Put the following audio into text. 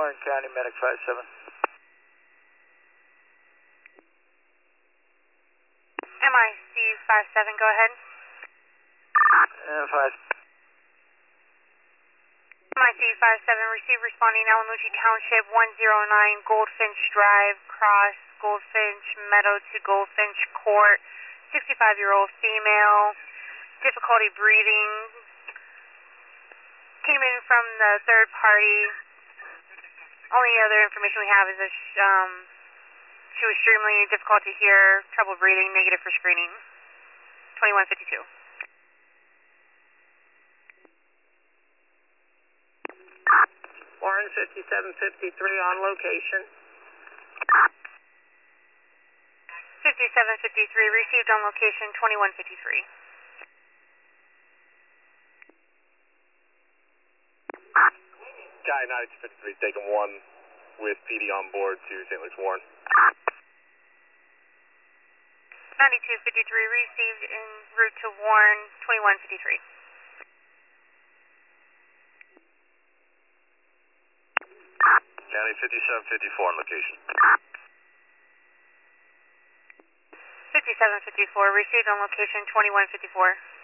Warren County, Medic 57. MIC 57, go ahead. 5. MIC 57, receive responding Alamucci Township 109 Goldfinch Drive, cross Goldfinch Meadow to Goldfinch Court, 65-year-old female, difficulty breathing, came in from the third party. Only other information we have is that she was extremely difficult to hear, trouble breathing, negative for screening. 2152. Warren 5753 on location. 5753 received on location 2153. Guy 9253 taking 1 with PD on board to St. Luke's Warren. 9253 received en route to Warren 2153. County 5754 on location. 5754 received on location 2154.